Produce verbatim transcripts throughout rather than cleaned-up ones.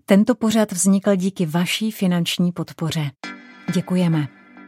Tento pořad vznikl díky vaší finanční podpoře. Děkujeme.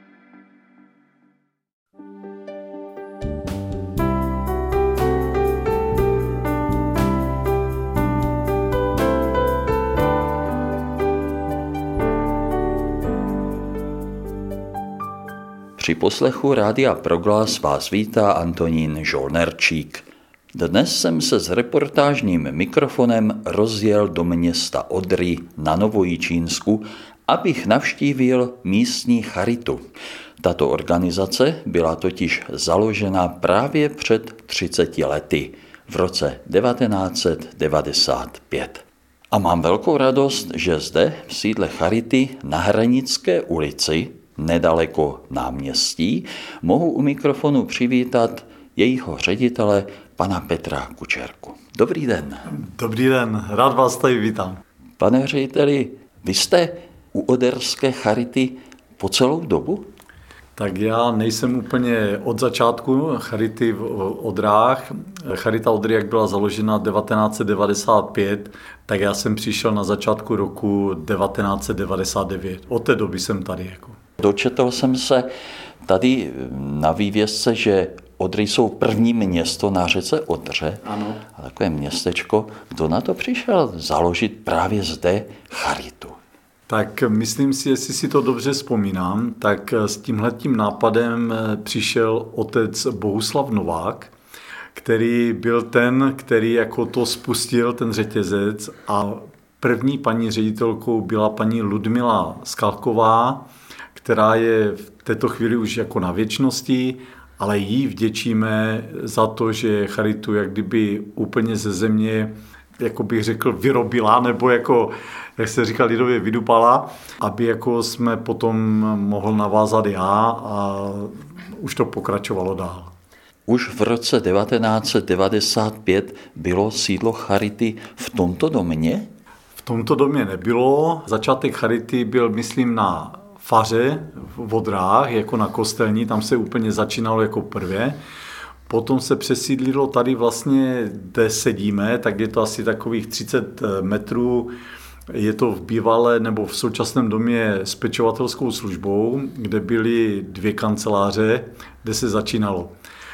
Při poslechu Rádia Proglas vás vítá Antonín Žolnerčík. Dnes jsem se s reportážním mikrofonem rozjel do města Odry na Novojičínsku, abych navštívil místní charitu. Tato organizace byla totiž založena právě před třiceti lety, v roce devatenáct set devadesát pět. A mám velkou radost, že zde v sídle charity na Hranické ulici, nedaleko náměstí, mohu u mikrofonu přivítat jejího ředitele, pana Petra Kučerku. Dobrý den. Dobrý den, rád vás tady vítám. Pane řediteli, vy jste u Oderské charity po celou dobu? Tak já nejsem úplně od začátku charity v Odrách. Charita Odry, jak byla založena devatenáct set devadesát pět, tak já jsem přišel na začátku roku devatenáct set devadesát devět. Od té doby jsem tady. Jako. Dočetl jsem se tady na vývězce, že Odry jsou první město na řece Odře. Ano. A takové městečko. Kdo na to přišel založit právě zde charitu? Tak myslím si, jestli si to dobře vzpomínám, tak s tímhletím nápadem přišel otec Bohuslav Novák, který byl ten, který jako to spustil, ten řetězec, a první paní ředitelkou byla paní Ludmila Skalková, která je v této chvíli už jako na věčnosti, ale jí vděčíme za to, že charitu jak kdyby úplně ze země, jako bych řekl, vyrobila, nebo jako, jak se říká lidově, vydupala, aby jako jsme potom mohl navázat já a už to pokračovalo dál. Už v roce devatenáct set devadesát pět bylo sídlo charity v tomto domě? V tomto domě nebylo. Začátek charity byl, myslím, na faře v Odrách, jako na kostelní, tam se úplně začínalo jako prvé. Potom se přesídlilo tady vlastně, kde sedíme, tak je to asi takových třicet metrů. Je to v bývalé nebo v současném domě s pečovatelskou službou, kde byly dvě kanceláře, kde se začínalo.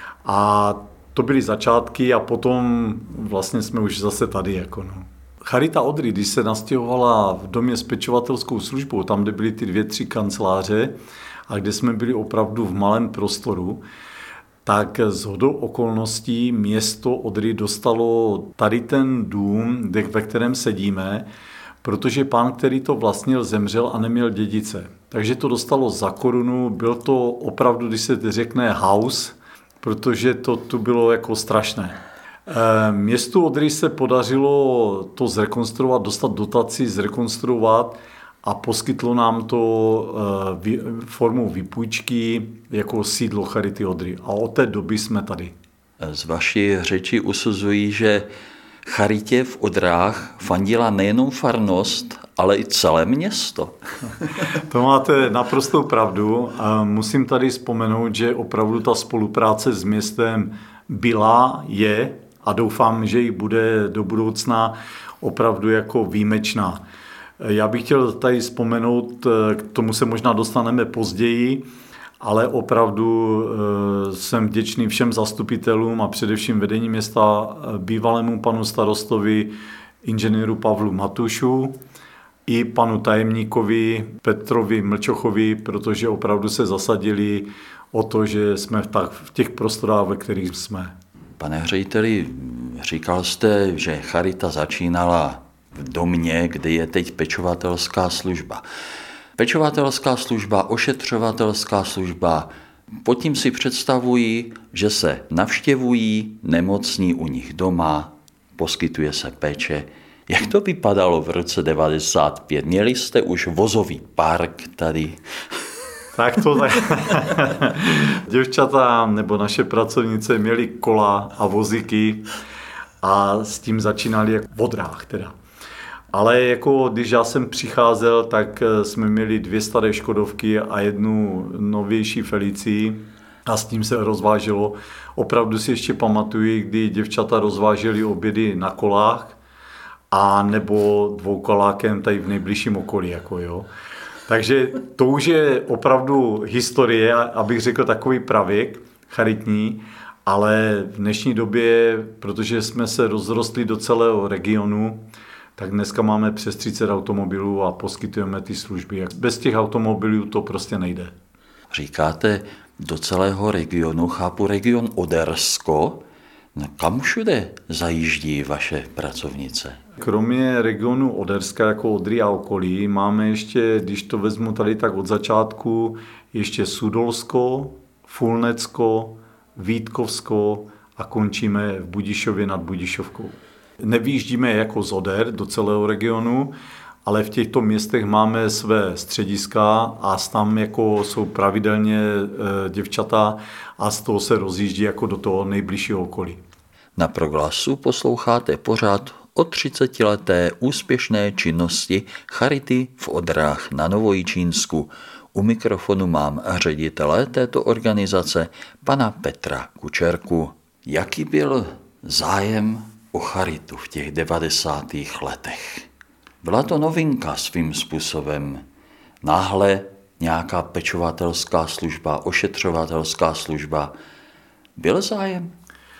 A to byly začátky a potom vlastně jsme už zase tady. Jako no. Charita Odry, když se nastěhovala v domě s pečovatelskou službou, tam, kde byly ty dvě, tři kanceláře a kde jsme byli opravdu v malém prostoru, tak shodou okolností město Odry dostalo tady ten dům, ve kterém sedíme, protože pán, který to vlastnil, zemřel a neměl dědice. Takže to dostalo za korunu, byl to opravdu, když se řekne house, protože to tu bylo jako strašné. Městu Odry se podařilo to zrekonstruovat, dostat dotaci, zrekonstruovat a poskytlo nám to formou výpůjčky jako sídlo charity Odry. A od té doby jsme tady. Z vaší řeči usuzují, že charitě v Odrách fandila nejenom farnost, ale i celé město. To máte naprostou pravdu. Musím tady vzpomenout, že opravdu ta spolupráce s městem byla, je a doufám, že ji bude do budoucna opravdu jako výjimečná. Já bych chtěl tady vzpomenout, k tomu se možná dostaneme později, ale opravdu jsem vděčný všem zastupitelům a především vedení města, bývalému panu starostovi, inženýru Pavlu Matušu i panu tajemníkovi Petrovi Mlčochovi, protože opravdu se zasadili o to, že jsme v těch prostorách, ve kterých jsme. Pane řediteli, říkal jste, že charita začínala v domě, kde je teď pečovatelská služba. Pečovatelská služba, ošetřovatelská služba, pod tím si představují, že se navštěvují nemocní u nich doma, poskytuje se péče. Jak to vypadalo v roce devadesát pět? Měli jste už vozový park tady? Tak to tak. Děvčata nebo naše pracovnice měly kola a vozíky a s tím začínali jak v Odrách teda. Ale jako když já jsem přicházel, tak jsme měli dvě staré Škodovky a jednu novější Felicii a s tím se rozváželo. Opravdu si ještě pamatuju, kdy děvčata rozvážely obědy na kolách a nebo dvoukolákem tady v nejbližším okolí. Jako jo. Takže to už je opravdu historie, abych řekl takový pravěk charitní, ale v dnešní době, protože jsme se rozrostli do celého regionu, tak dneska máme přes třicet automobilů a poskytujeme ty služby. Bez těch automobilů to prostě nejde. Říkáte do celého regionu, chápu region Odersko. Kam všude zajíždí vaše pracovnice? Kromě regionu Oderska jako Odry a okolí máme ještě, když to vezmu tady tak od začátku, ještě Sudolsko, Fulnecko, Vítkovsko a končíme v Budišově nad Budišovkou. Nevyjíždíme jako z Oder do celého regionu, ale v těchto městech máme své střediska a tam jako jsou pravidelně e, děvčata a z toho se rozjíždí jako do toho nejbližšího okolí. Na Proglasu posloucháte pořád o třicetileté úspěšné činnosti Charity v Odrách na Novojičínsku. U mikrofonu mám ředitele této organizace, pana Petra Kučerku. Jaký byl zájem o charitu v těch devadesátých letech? Byla to novinka svým způsobem. Náhle nějaká pečovatelská služba, ošetřovatelská služba. Byl zájem?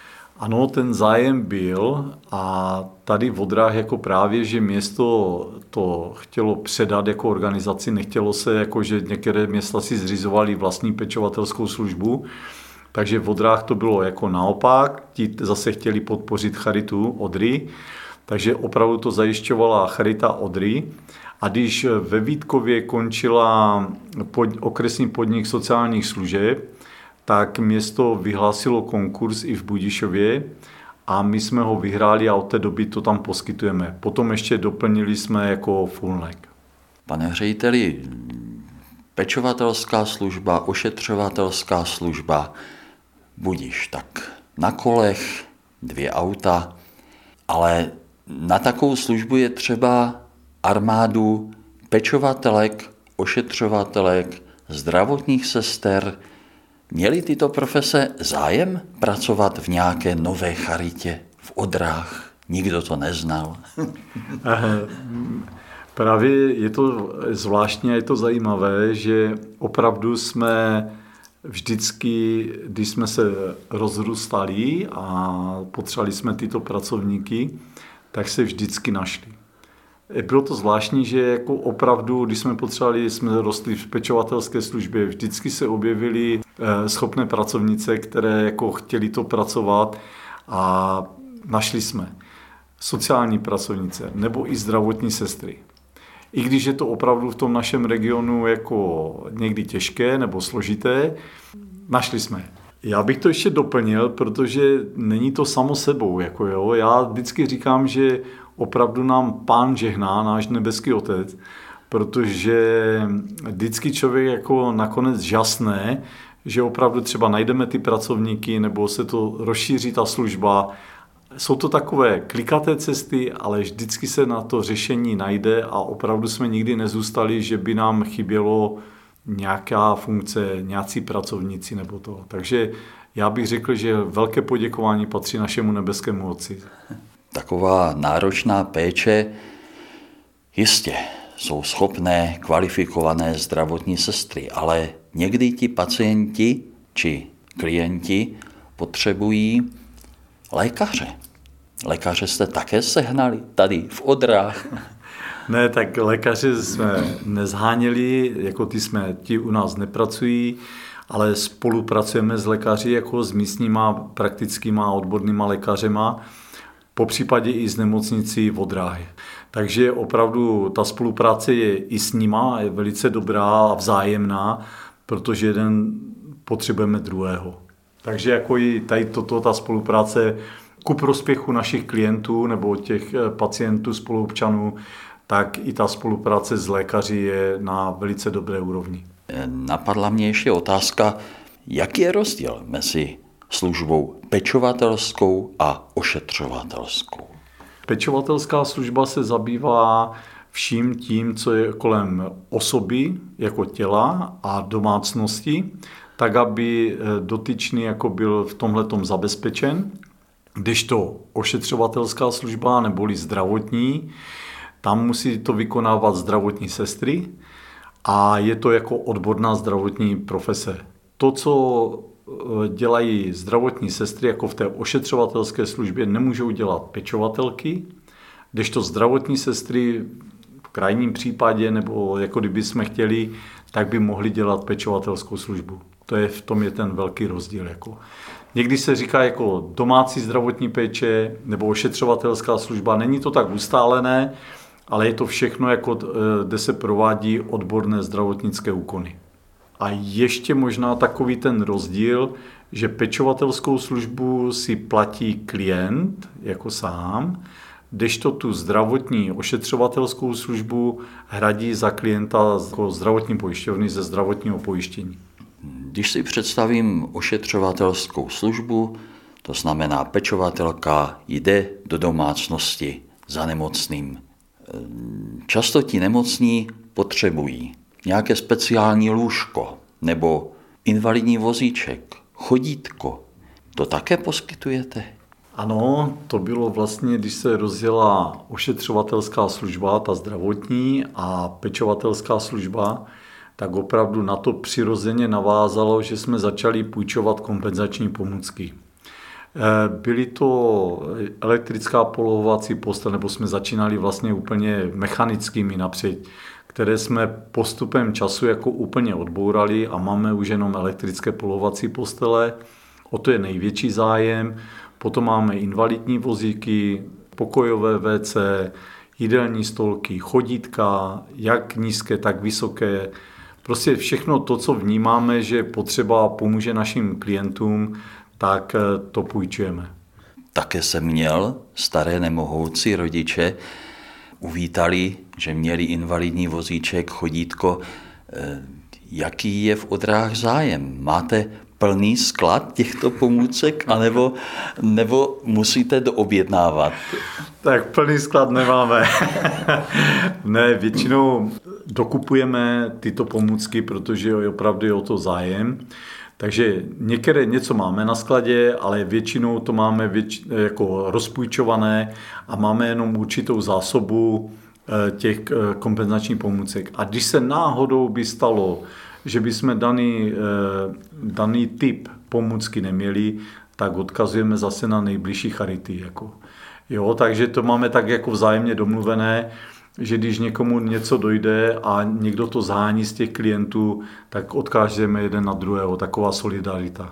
Ano, ten zájem byl a tady v Odrách jako právě, že město to chtělo předat jako organizaci, nechtělo se, jako že některé města si zřizovali vlastní pečovatelskou službu, takže v Odrách to bylo jako naopak, ti zase chtěli podpořit charitu Odry, takže opravdu to zajišťovala charita Odry. A když ve Vítkově končila pod, okresní podnik sociálních služeb, tak město vyhlásilo konkurs i v Budišově a my jsme ho vyhráli a od té doby to tam poskytujeme. Potom ještě doplnili jsme jako Fulnek. Pane řediteli, pečovatelská služba, ošetřovatelská služba, budiš tak na kolech, dvě auta, ale na takovou službu je třeba armádu pečovatelek, ošetřovatelek, zdravotních sester. Měly tyto profese zájem pracovat v nějaké nové charitě v Odrách? Nikdo to neznal. Právě je to zvláštní a je to zajímavé, že opravdu jsme vždycky, když jsme se rozrůstali a potřebovali jsme tyto pracovníky, tak se vždycky našli. Bylo to zvláštní, že jako opravdu, když jsme potřebovali, jsme rostli v pečovatelské službě, vždycky se objevily schopné pracovnice, které jako chtěli to pracovat a našli jsme sociální pracovnice nebo i zdravotní sestry. I když je to opravdu v tom našem regionu jako někdy těžké nebo složité, našli jsme. Já bych to ještě doplnil, protože není to samo sebou. Jako jo. Já vždycky říkám, že opravdu nám Pán žehná, náš nebeský Otec, protože vždycky člověk jako nakonec žasne, že opravdu třeba najdeme ty pracovníky nebo se to rozšíří ta služba. Jsou to takové klikaté cesty, ale vždycky se na to řešení najde a opravdu jsme nikdy nezůstali, že by nám chybělo nějaká funkce, nějací pracovníci nebo to. Takže já bych řekl, že velké poděkování patří našemu nebeskému Otci. Taková náročná péče, jistě, jsou schopné kvalifikované zdravotní sestry, ale někdy ti pacienti či klienti potřebují lékaře. Lékaře jste také sehnali tady v Odrách. Ne, tak lékaře jsme nezháněli, jako ty jsme, ti u nás nepracují, ale spolupracujeme s lékaři jako s místníma praktickýma a odbornýma lékařema, po případě i z nemocnicí v Odrách. Takže opravdu ta spolupráce je i s nima, je velice dobrá a vzájemná, protože jeden potřebujeme druhého. Takže jako i tady toto, ta spolupráce ku prospěchu našich klientů nebo těch pacientů, spoluobčanů, tak i ta spolupráce s lékaři je na velice dobré úrovni. Napadla mě ještě otázka, jaký je rozdíl mezi službou pečovatelskou a ošetřovatelskou? Pečovatelská služba se zabývá vším tím, co je kolem osoby, jako těla a domácnosti, tak, aby dotyčný jako byl v tomhletom zabezpečen. Kdežto ošetřovatelská služba neboli zdravotní, tam musí to vykonávat zdravotní sestry a je to jako odborná zdravotní profese. To, co dělají zdravotní sestry, jako v té ošetřovatelské službě, nemůžou dělat pečovatelky, kdežto zdravotní sestry v krajním případě, nebo jako kdyby jsme chtěli, tak by mohli dělat pečovatelskou službu. To je, v tom je ten velký rozdíl. Jako. Někdy se říká jako domácí zdravotní péče nebo ošetřovatelská služba. Není to tak ustálené, ale je to všechno, jako, kde se provádí odborné zdravotnické úkony. A ještě možná takový ten rozdíl, že pečovatelskou službu si platí klient jako sám, kdežto tu zdravotní ošetřovatelskou službu hradí za klienta jako zdravotní pojišťovny ze zdravotního pojištění. Když si představím ošetřovatelskou službu, to znamená pečovatelka jde do domácnosti za nemocným. Často ti nemocní potřebují nějaké speciální lůžko nebo invalidní vozíček, chodítko. To také poskytujete? Ano, to bylo vlastně, když se rozjela ošetřovatelská služba, ta zdravotní a pečovatelská služba, tak opravdu na to přirozeně navázalo, že jsme začali půjčovat kompenzační pomůcky. Byly to elektrická polohovací postel, nebo jsme začínali vlastně úplně mechanickými napřed, které jsme postupem času jako úplně odbourali a máme už jenom elektrické polohovací postele. O to je největší zájem. Potom máme invalidní vozíky, pokojové vé cé, jídelní stolky, chodítka, jak nízké, tak vysoké. Prostě všechno to, co vnímáme, že potřeba pomůže našim klientům, tak to půjčujeme. Také jsem měl staré nemohoucí rodiče, uvítali, že měli invalidní vozíček, chodítko. Jaký je v Odrách zájem? Máte plný sklad těchto pomůcek, anebo, nebo musíte doobjednávat? Tak plný sklad nemáme. Ne, většinou dokupujeme tyto pomůcky, protože je opravdu o to zájem. Takže některé něco máme na skladě, ale většinou to máme věč, jako rozpůjčované a máme jenom určitou zásobu těch kompenzačních pomůcek. A když se náhodou by stalo, že bychom daný, daný typ pomůcky neměli, tak odkazujeme zase na nejbližší charity. Jako. Jo, takže to máme tak jako vzájemně domluvené, že když někomu něco dojde a někdo to zhání z těch klientů, tak odkážeme jeden na druhého. Taková solidarita.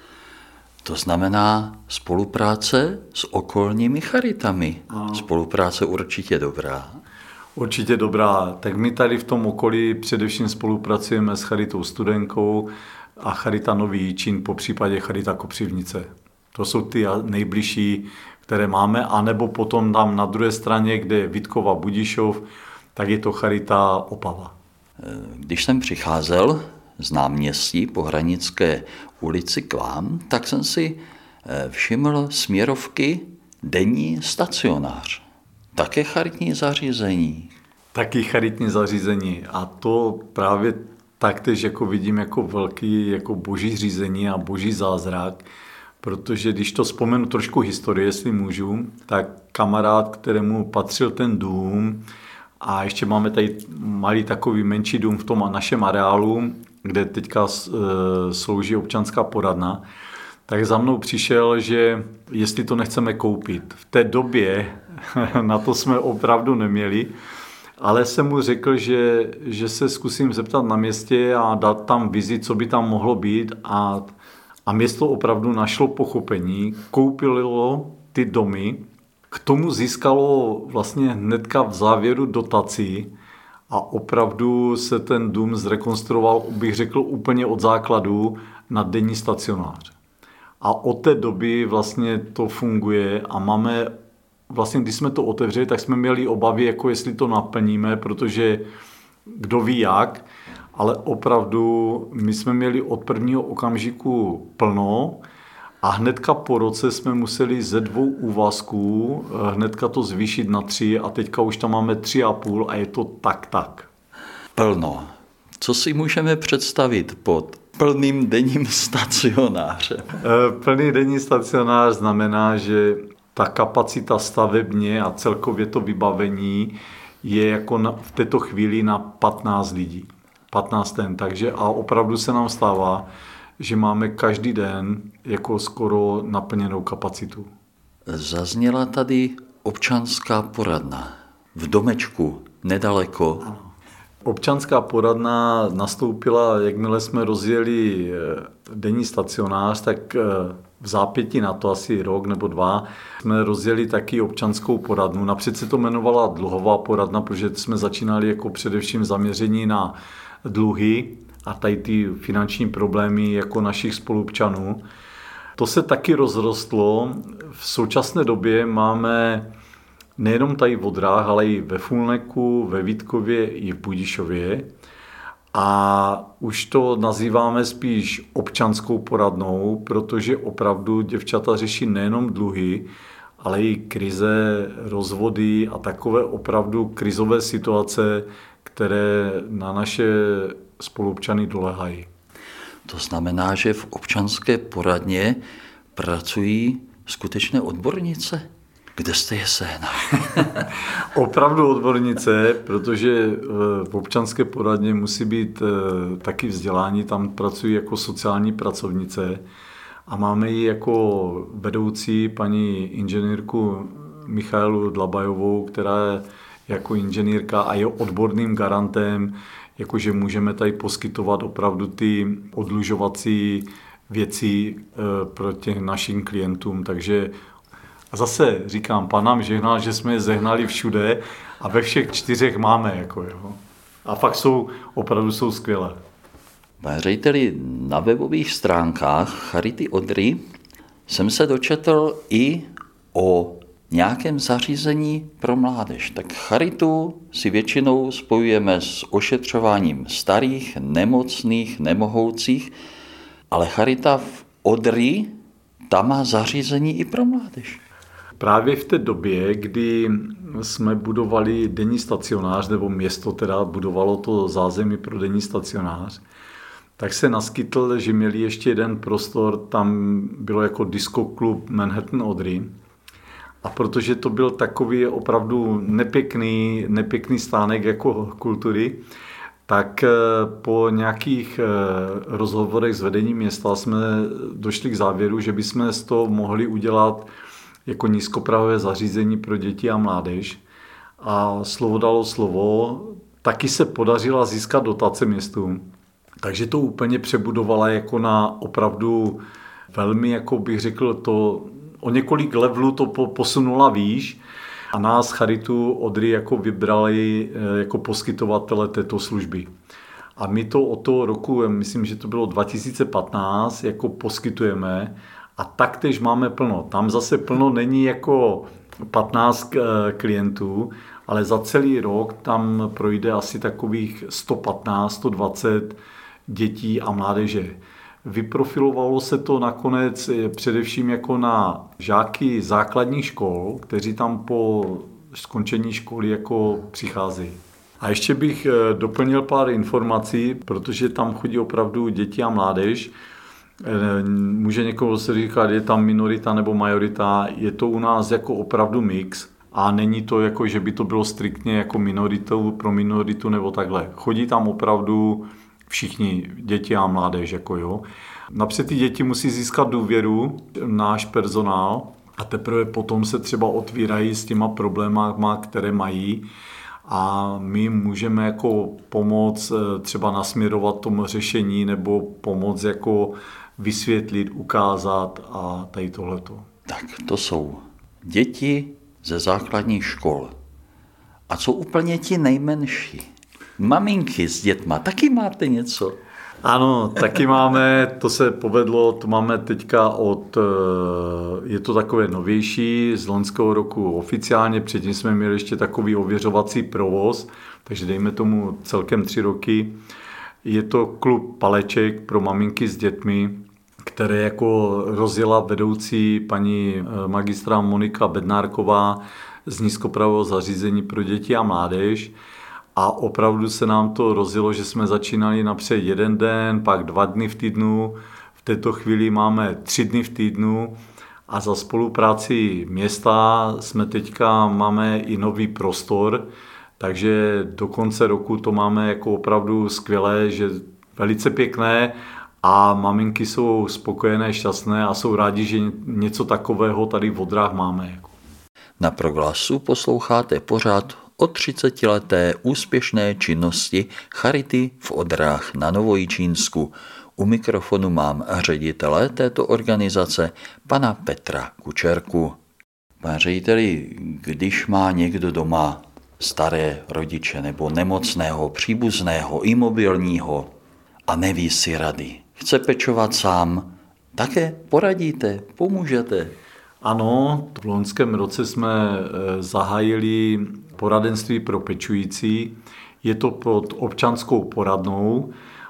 To znamená spolupráce s okolními charitami. A... Spolupráce určitě dobrá. Určitě dobrá. Tak my tady v tom okolí především spolupracujeme s Charitou Studenkou a Charita Nový Jičín, po případě Charita Kopřivnice. To jsou ty nejbližší, které máme, anebo potom tam na druhé straně, kde je Vítkova Budišov, tak je to Charita Opava. Když jsem přicházel z náměstí po Hranické ulici k vám, tak jsem si všiml směrovky denní stacionář. Také charitní zařízení. Taky charitní zařízení a to právě taktéž jako vidím jako velký jako boží řízení a boží zázrak, protože když to vzpomenu trošku historie, jestli můžu, tak kamarád, kterému patřil ten dům a ještě máme tady malý takový menší dům v tom našem areálu, kde teďka slouží občanská poradna, tak za mnou přišel, že jestli to nechceme koupit. V té době na to jsme opravdu neměli, ale jsem mu řekl, že, že se zkusím zeptat na městě a dát tam vizi, co by tam mohlo být a, a město opravdu našlo pochopení, koupilo ty domy, k tomu získalo vlastně hnedka v závěru dotací a opravdu se ten dům zrekonstruoval, bych řekl, úplně od základu na denní stacionář. A od té doby vlastně to funguje a máme, vlastně když jsme to otevřeli, tak jsme měli obavy, jako jestli to naplníme, protože kdo ví jak, ale opravdu my jsme měli od prvního okamžiku plno a hnedka po roce jsme museli ze dvou úvazků hnedka to zvýšit na tři a teďka už tam máme tři a půl a je to tak tak. Plno. Co si můžeme představit pod plným denním stacionářem? Plný denní stacionář znamená, že ta kapacita stavebně a celkově to vybavení je jako na, v této chvíli na patnáct lidí. patnáct ten, takže a opravdu se nám stává, že máme každý den jako skoro naplněnou kapacitu. Zazněla tady občanská poradna v domečku nedaleko. Ano. Občanská poradna nastoupila, jakmile jsme rozjeli denní stacionář, tak v zápětí na to asi rok nebo dva jsme rozjeli taky občanskou poradnu. Napřed se to jmenovala dluhová poradna, protože jsme začínali jako především zaměření na dluhy a tady ty finanční problémy jako našich spoluobčanů. To se taky rozrostlo. V současné době máme nejenom tady v Odrách, ale i ve Fulneku, ve Vítkově i v Budišově. A už to nazýváme spíš občanskou poradnou, protože opravdu děvčata řeší nejenom dluhy, ale i krize, rozvody a takové opravdu krizové situace, které na naše spoluobčany doléhají. To znamená, že v občanské poradně pracují skutečné odbornice? Kde jste je sehnali? Opravdu odbornice, protože v občanské poradně musí být taky vzdělání, tam pracují jako sociální pracovnice a máme ji jako vedoucí paní inženýrku Michailu Dlabajovou, která je jako inženýrka a je odborným garantem, jakože můžeme tady poskytovat opravdu ty odlužovací věci pro těch našim klientům, takže a zase říkám, Pán nám žehnal, že jsme je zehnali všude a ve všech čtyřech máme. Jako, jo. A fakt jsou, opravdu jsou skvělé. Pane řediteli, na webových stránkách Charity Odry jsem se dočetl i o nějakém zařízení pro mládež. Tak charitu si většinou spojujeme s ošetřováním starých, nemocných, nemohoucích, ale charita v Odry, ta má zařízení i pro mládež. Právě v té době, kdy jsme budovali denní stacionář, nebo město teda budovalo to zázemí pro denní stacionář, tak se naskytl, že měli ještě jeden prostor, tam bylo jako disco klub Manhattan Odry. A protože to byl takový opravdu nepěkný, nepěkný stánek jako kultury, tak po nějakých rozhovorech s vedením města jsme došli k závěru, že bychom z toho mohli udělat jako nízkoprahové zařízení pro děti a mládež. A slovo dalo slovo, taky se podařila získat dotace městu. Takže to úplně přebudovala jako na opravdu velmi, jako bych řekl, to o několik levelů to posunula výš a nás Charitu Odry jako vybrali jako poskytovatele této služby. A my to od toho roku, myslím, že to bylo dva tisíce patnáct, jako poskytujeme a taktéž máme plno. Tam zase plno není jako patnáct klientů, ale za celý rok tam projde asi takových sto patnáct, sto dvacet dětí a mládeže. Vyprofilovalo se to nakonec především jako na žáky základních škol, kteří tam po skončení školy jako přicházejí. A ještě bych doplnil pár informací, protože tam chodí opravdu děti a mládež. Může někoho se říkat, je tam minorita nebo majorita, je to u nás jako opravdu mix a není to jako, že by to bylo striktně jako minoritou pro minoritu nebo takhle. Chodí tam opravdu všichni děti a mládež. Jako jo. Napřed ty děti musí získat důvěru, náš personál, a teprve potom se třeba otvírají s těma problémama, které mají. A my můžeme jako pomoct třeba nasměrovat tomu řešení nebo pomoct jako vysvětlit, ukázat a tady tohleto. Tak to jsou děti ze základních škol. A co úplně ti nejmenší? Maminky s dětma, taky máte něco? Ano, taky máme, to se povedlo, to máme teďka od, je to takové novější, z loňského roku oficiálně, předtím jsme měli ještě takový ověřovací provoz, takže dejme tomu celkem tři roky. Je to klub Paleček pro maminky s dětmi, které jako rozjela vedoucí paní magistra Monika Bednárková z nízkopravého zařízení pro děti a mládež. a opravdu se nám to rozjelo, že jsme začínali napřed jeden den, pak dva dny v týdnu, v této chvíli máme tři dny v týdnu a za spolupráci města jsme teďka máme i nový prostor, takže do konce roku to máme jako opravdu skvělé, že velice pěkné a maminky jsou spokojené, šťastné a jsou rádi, že něco takového tady v Odrách máme. Na Proglasu posloucháte pořád o třicetileté úspěšné činnosti Charity v Odrách na Novojičínsku. U mikrofonu mám ředitele této organizace, pana Petra Kučerku. Pane řediteli, když má někdo doma staré rodiče nebo nemocného, příbuzného, imobilního a neví si rady, chce pečovat sám, také poradíte, pomůžete? Ano, v loňském roce jsme zahájili poradenství pro pečující. Je to pod občanskou poradnou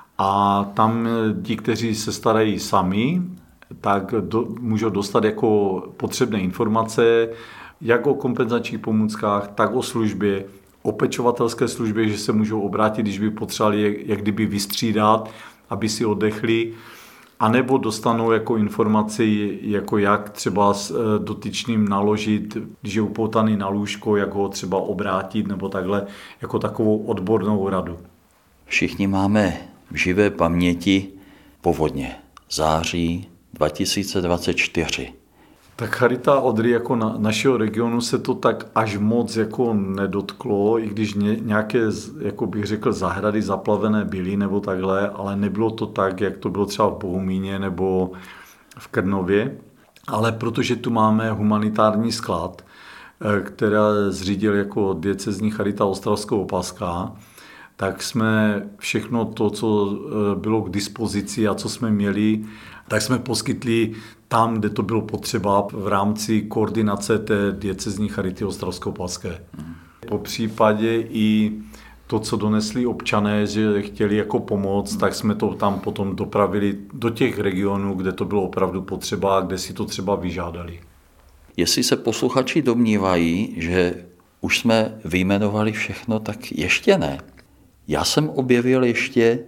a tam ti, kteří se starají sami, tak do, můžou dostat jako potřebné informace, jak o kompenzačních pomůckách, tak o službě, o pečovatelské službě, že se můžou obrátit, když by potřebovali jak kdyby vystřídat, aby si oddechli, anebo dostanou jako informaci, jako jak třeba s dotyčným naložit, když je upoutaný na lůžko, jak ho třeba obrátit, nebo takhle, jako takovou odbornou radu. Všichni máme v živé paměti povodně září dva tisíce dvacet čtyři. Tak Charita Odry jako na, našeho regionu se to tak až moc jako nedotklo, i když ně, nějaké, jako bych řekl, zahrady zaplavené byly nebo takhle, ale nebylo to tak, jak to bylo třeba v Bohumíně nebo v Krnově. Ale protože tu máme humanitární sklad, která zřídil jako diecezní Charita Ostravsko-Opavská, tak jsme všechno to, co bylo k dispozici a co jsme měli, tak jsme poskytli tam, kde to bylo potřeba v rámci koordinace té diecezní Charity Ostravsko-Opavské. Hmm. Po případě i to, co donesli občané, že chtěli jako pomoc, hmm. tak jsme to tam potom dopravili do těch regionů, kde to bylo opravdu potřeba, kde si to třeba vyžádali. Jestli se posluchači domnívají, že už jsme vyjmenovali všechno, tak ještě ne. Já jsem objevil ještě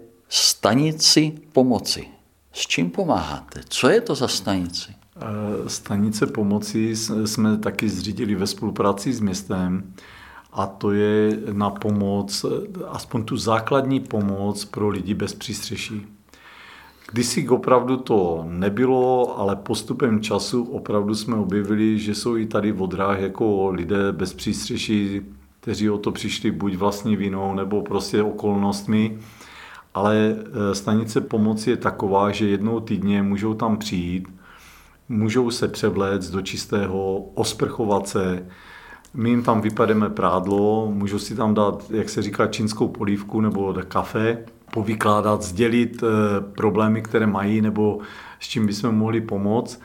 stanici pomoci. S čím pomáháte? Co je to za stanici? Stanice pomoci jsme taky zřídili ve spolupráci s městem a to je na pomoc, aspoň tu základní pomoc pro lidi bez přístřeší. Kdysi opravdu to nebylo, ale postupem času opravdu jsme objevili, že jsou i tady v Odrách jako lidé bez přístřeší, kteří o to přišli buď vlastní vinou nebo prostě okolnostmi. Ale stanice pomoci je taková, že jednou týdně můžou tam přijít, můžou se převléct do čistého, osprchovat se, my jim tam vypademe prádlo, můžou si tam dát, jak se říká, čínskou polívku nebo kafe, povykládat, sdělit problémy, které mají nebo s čím bychom mohli pomoct.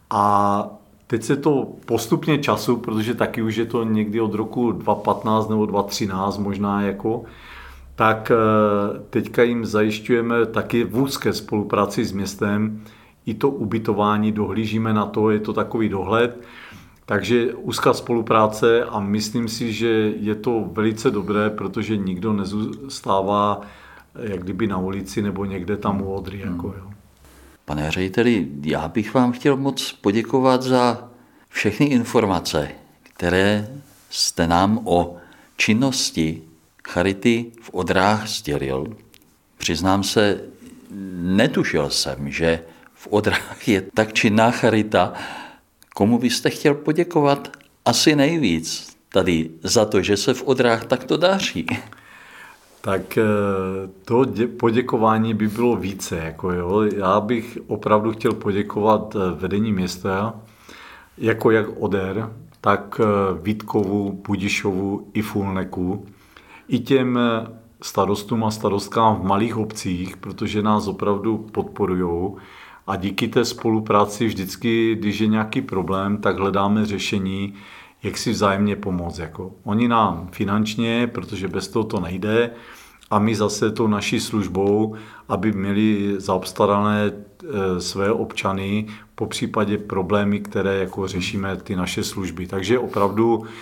A teď se to postupně času, protože taky už je to někdy od roku dva tisíce patnáct nebo dva tisíce třináct možná jako, tak teďka jim zajišťujeme taky v úzké spolupráci s městem i to ubytování, dohlížíme na to, je to takový dohled. Takže úzká spolupráce a myslím si, že je to velice dobré, protože nikdo nezůstává jak kdyby na ulici nebo někde tam u Odry. Hmm. Jako, jo. Pane řediteli, já bych vám chtěl moc poděkovat za všechny informace, které jste nám o činnosti Charity v Odrách sdělil. Přiznám se, netušil jsem, že v Odrách je tak činná charita. Komu byste chtěl poděkovat asi nejvíc tady za to, že se v Odrách takto daří? Tak to poděkování by bylo více. Jako jo. Já bych opravdu chtěl poděkovat vedení města, jako jak Oder, tak Vítkovu, Budišovu i Fulneku, i těm starostům a starostkám v malých obcích, protože nás opravdu podporujou a díky té spolupráci vždycky, když je nějaký problém, tak hledáme řešení, jak si vzájemně pomoct. Jako. Oni nám finančně, protože bez toho to nejde, a my zase tou naší službou, aby měli zaobstarané své občany, po případě problémy, které jako řešíme ty naše služby. Takže opravdu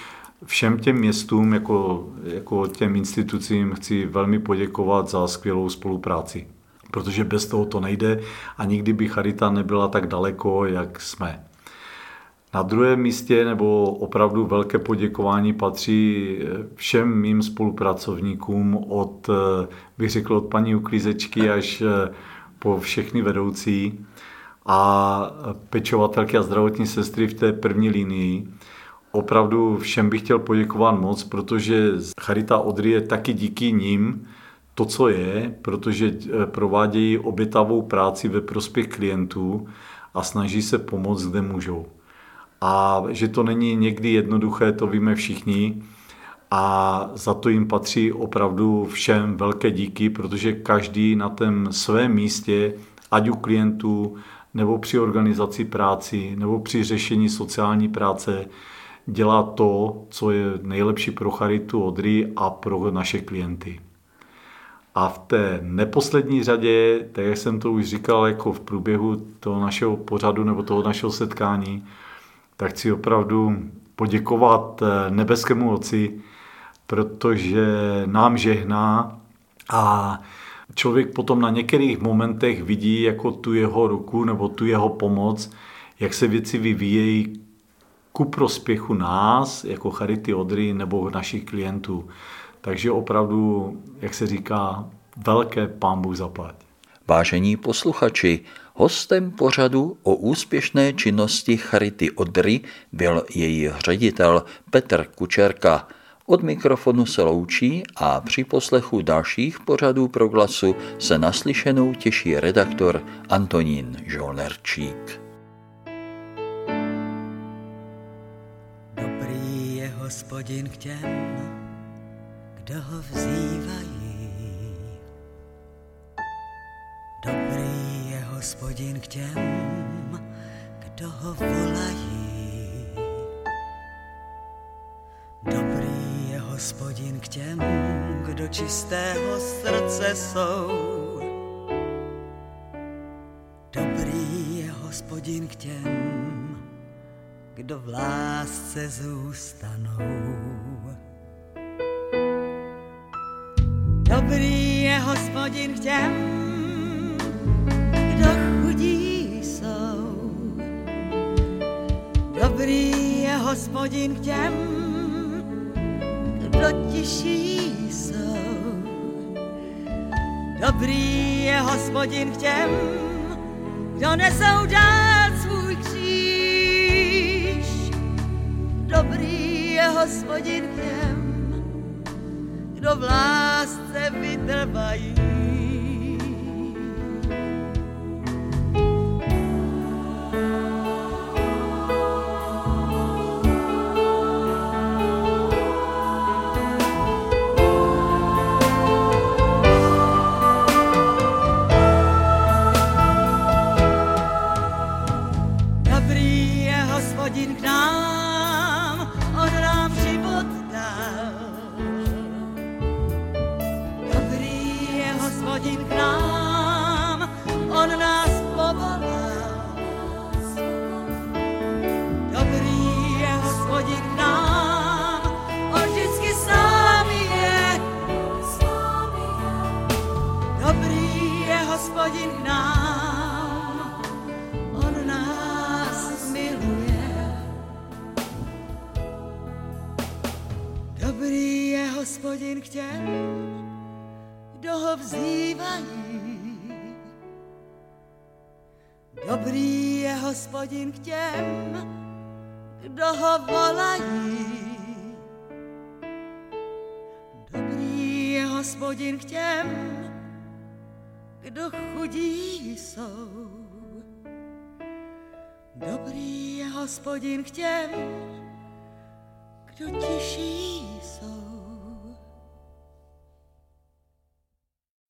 všem těm městům, jako, jako těm institucím chci velmi poděkovat za skvělou spolupráci, protože bez toho to nejde a nikdy by charita nebyla tak daleko, jak jsme. Na druhém místě, nebo opravdu velké poděkování patří všem mým spolupracovníkům od, bych řekl, od paní uklízečky až po všechny vedoucí a pečovatelky a zdravotní sestry v té první linii. Opravdu všem bych chtěl poděkovat moc, protože Charita Odry je taky díky nim to, co je, protože provádějí obětavou práci ve prospěch klientů a snaží se pomoct, kde můžou. A že to není někdy jednoduché, to víme všichni a za to jim patří opravdu všem velké díky, protože každý na tom svém místě, ať u klientů, nebo při organizaci práci, nebo při řešení sociální práce, dělá to, co je nejlepší pro Charitu Odry a pro naše klienty. A v té neposlední řadě, tak jak jsem to už říkal jako v průběhu toho našeho pořadu nebo toho našeho setkání, tak chci opravdu poděkovat nebeskému Otci, protože nám žehná a člověk potom na některých momentech vidí jako tu jeho ruku nebo tu jeho pomoc, jak se věci vyvíjejí ku prospěchu nás, jako Charity Odry nebo našich klientů. Takže opravdu, jak se říká, velké Pán Bůh zaplať. Vážení posluchači, hostem pořadu o úspěšné činnosti Charity Odry byl její ředitel Petr Kučerka. Od mikrofonu se loučí a při poslechu dalších pořadů Proglasu se naslyšenou těší redaktor Antonín Žolnerčík. Dobrý je Hospodin k těm, kdo ho vzývají. Dobrý je Hospodin k těm, kdo ho volají. Dobrý je Hospodin k těm, kdo čistého srdce jsou. Dobrý je Hospodin k těm, kdo v lásce zůstanou. Dobrý je Hospodin k těm, kdo chudí jsou. Dobrý je Hospodin k těm, kdo tiší jsou. Dobrý je Hospodin k těm, kdo nesou dál svůj kříž. Dobrý je Hospodin k těm, kdo v lásce vytrvají. Dobrý je Hospodin k nám, on nám život dal. Dobrý je Hospodin k nám, on nás povolal. Dobrý je Hospodin k nám, on vždycky s námi je. Dobrý je Hospodin k nám, on nás miluje. Dobrý je Hospodin k těm, kdo ho vzývají. Dobrý je Hospodin k těm, kdo ho volají. Dobrý je Hospodin k těm, kdo chudí jsou. Dobrý je Hospodin k těm, kdo tiší